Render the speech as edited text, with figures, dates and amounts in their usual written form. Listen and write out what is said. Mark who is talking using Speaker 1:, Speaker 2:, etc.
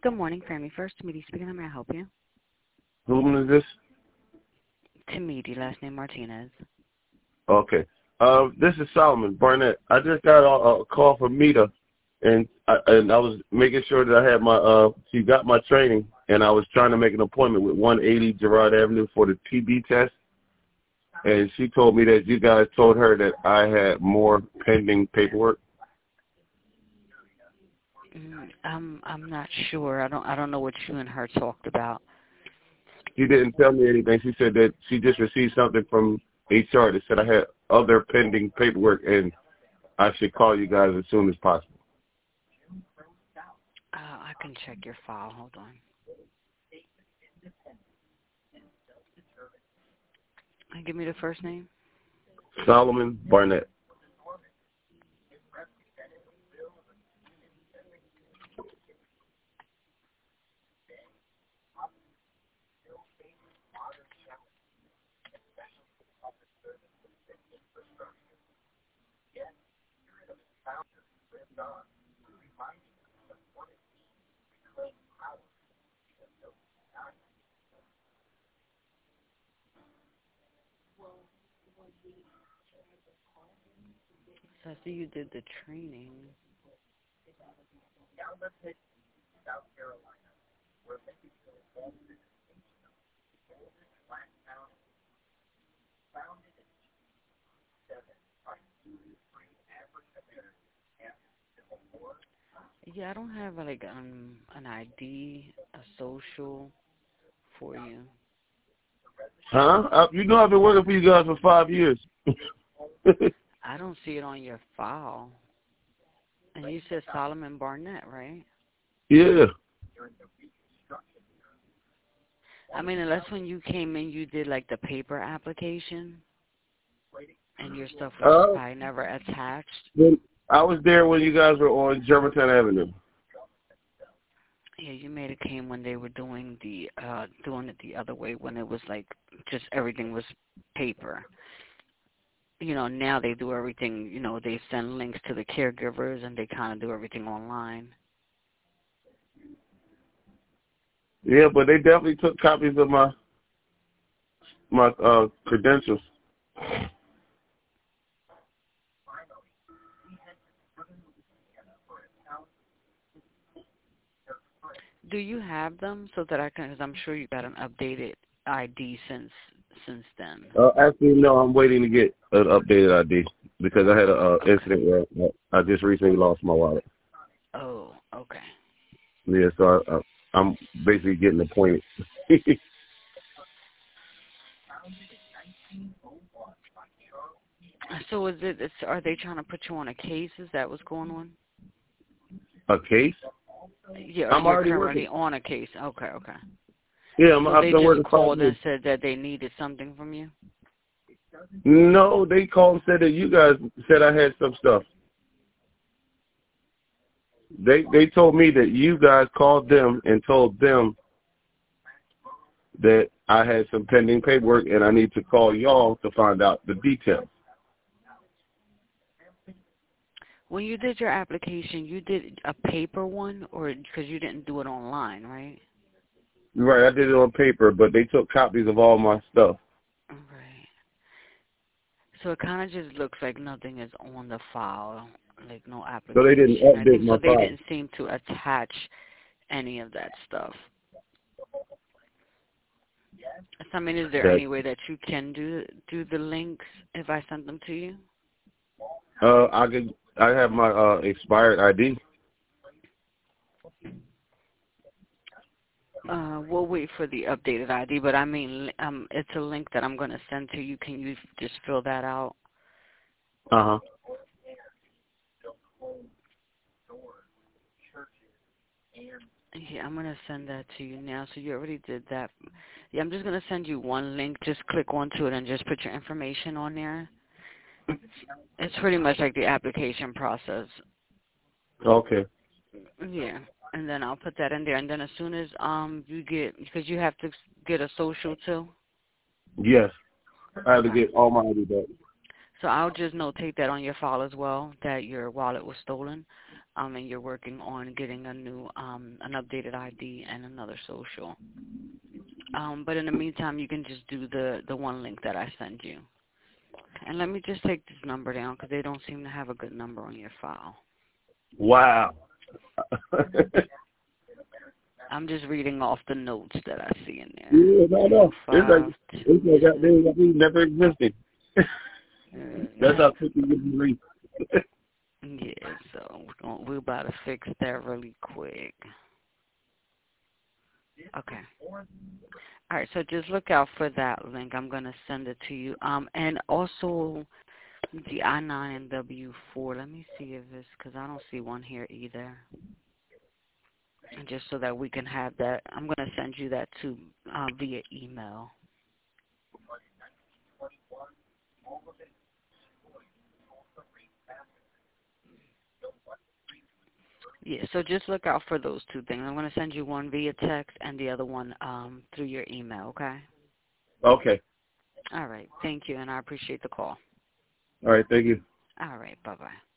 Speaker 1: Good morning, Family First. Tamidi speaking. How may I help you?
Speaker 2: Whom is this?
Speaker 1: Tamidi, last name Martinez.
Speaker 2: Okay. This is Solomon Barnett. I just got a call from Mita, and I was making sure that I had my she got my training, and I was trying to make an appointment with 180 Girard Avenue for the TB test, and she told me that you guys told her that I had more pending paperwork.
Speaker 1: I'm not sure. I don't know what you and her talked about.
Speaker 2: She didn't tell me anything. She said that she just received something from HR that said I had other pending paperwork, and I should call you guys as soon as possible.
Speaker 1: I can check your file. Hold on. And give me the first name.
Speaker 2: Solomon Barnett.
Speaker 1: So I see you did the training. Yeah, I don't have like an ID, a social for you.
Speaker 2: Huh? You know I've been working for you guys for 5 years.
Speaker 1: I don't see it on your file. And you said Solomon Barnett, right?
Speaker 2: Yeah.
Speaker 1: I mean, unless when you came in, you did like the paper application, and your stuff was probably never attached.
Speaker 2: I was there when you guys were on Germantown Avenue.
Speaker 1: Yeah, you made it came when they were doing it the other way, when it was like just everything was paper. You know, now they do everything, you know, they send links to the caregivers and they kind of do everything online.
Speaker 2: Yeah, but they definitely took copies of my credentials.
Speaker 1: Do you have them so that I can, because I'm sure you got an updated ID since then.
Speaker 2: Actually, no, I'm waiting to get an updated ID because I had an incident where I just recently lost my wallet.
Speaker 1: Oh, okay.
Speaker 2: Yeah, so I'm basically getting appointed.
Speaker 1: So are they trying to put you on a case? Is that what's going on?
Speaker 2: A case?
Speaker 1: Yeah,
Speaker 2: I'm
Speaker 1: you're
Speaker 2: already
Speaker 1: currently
Speaker 2: working.
Speaker 1: on a case. Okay.
Speaker 2: Yeah,
Speaker 1: So
Speaker 2: I've
Speaker 1: they
Speaker 2: been
Speaker 1: just
Speaker 2: working 5
Speaker 1: called
Speaker 2: years.
Speaker 1: and said that they needed something from you?
Speaker 2: No, they called and said that you guys said I had some stuff. They told me that you guys called them and told them that I had some pending paperwork and I need to call y'all to find out the details.
Speaker 1: When you did your application, you did a paper one, or because you didn't do it online, right?
Speaker 2: Right, I did it on paper, but they took copies of all my stuff.
Speaker 1: Right. So it kind of just looks like nothing is on the file, like no application.
Speaker 2: So they didn't
Speaker 1: I
Speaker 2: update
Speaker 1: think
Speaker 2: my
Speaker 1: so. They
Speaker 2: file.
Speaker 1: didn't seem to attach any of that stuff. So, I mean, is there
Speaker 2: Okay.
Speaker 1: any way that you can do the links if I send them to you?
Speaker 2: I have my expired ID.
Speaker 1: We'll wait for the updated ID, but I mean, it's a link that I'm going to send to you. Can you just fill that out?
Speaker 2: Uh-huh.
Speaker 1: Yeah, I'm going to send that to you now. So you already did that. Yeah, I'm just going to send you one link. Just click onto it and just put your information on there. It's pretty much like the application process.
Speaker 2: Okay.
Speaker 1: Yeah, and then I'll put that in there. And then as soon as you get, because you have to get a social too.
Speaker 2: Yes. I had to
Speaker 1: Okay.
Speaker 2: get all my ID back.
Speaker 1: So I'll just notate that on your file as well, that your wallet was stolen. and you're working on getting a new, an updated ID and another social. But in the meantime, you can just do the one link that I send you. And let me just take this number down because they don't seem to have a good number on your file.
Speaker 2: Wow.
Speaker 1: I'm just reading off the notes that I see in there.
Speaker 2: Yeah, no. It's like that thing never existed. That's how quickly you can read.
Speaker 1: Yeah, so we're about to fix that really quick. Okay. All right, so just look out for that link. I'm going to send it to you. And also the I-9 and W-4. Let me see if it's, because I don't see one here either. And just so that we can have that, I'm going to send you that too via email. Yeah, so just look out for those two things. I'm going to send you one via text and the other one through your email, okay?
Speaker 2: Okay.
Speaker 1: All right, thank you, and I appreciate the call.
Speaker 2: All right, thank you.
Speaker 1: All right, bye-bye.